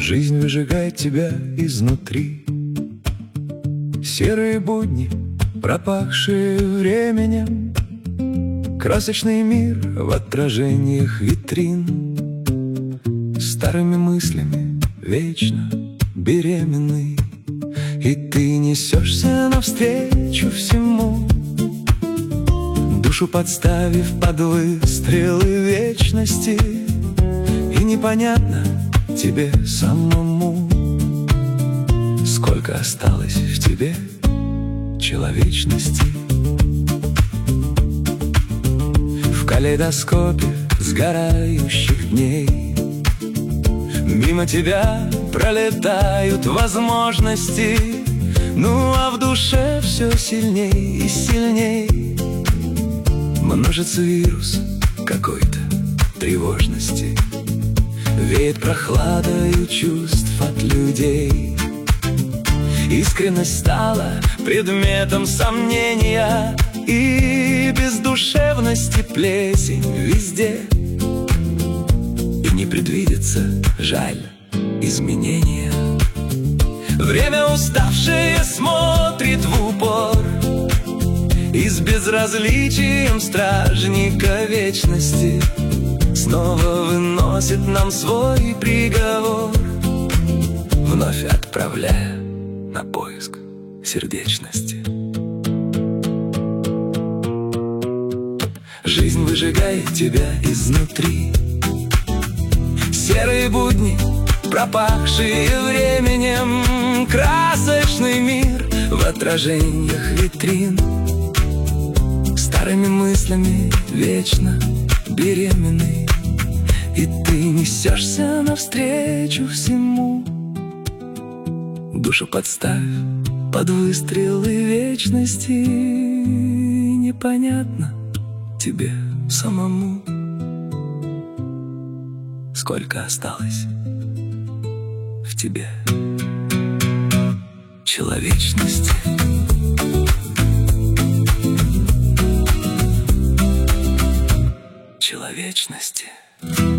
Жизнь выжигает тебя изнутри. Серые будни, пропахшие временем, красочный мир в отражениях витрин, старыми мыслями вечно беременный. И ты несешься навстречу всему, душу подставив под выстрелы вечности. И непонятно тебе самому, сколько осталось в тебе человечности. В калейдоскопе сгорающих дней мимо тебя пролетают возможности. Ну а в душе все сильней и сильней множится вирус какой-то тревожности. Веет прохладою чувств от людей. Искренность стала предметом сомнения, и без душевности плесень везде. И не предвидится, жаль, изменения. Время уставшее смотрит в упор и с безразличием стражника вечности снова выносит нам свой приговор, вновь отправляя на поиск сердечности. Жизнь выжигает тебя изнутри. Серые будни, пропахшие временем, красочный мир в отражениях витрин, старыми мыслями вечно беременный. И ты несешься навстречу всему, душу подставь под выстрелы вечности. Непонятно тебе самому, сколько осталось в тебе человечности. Человечности.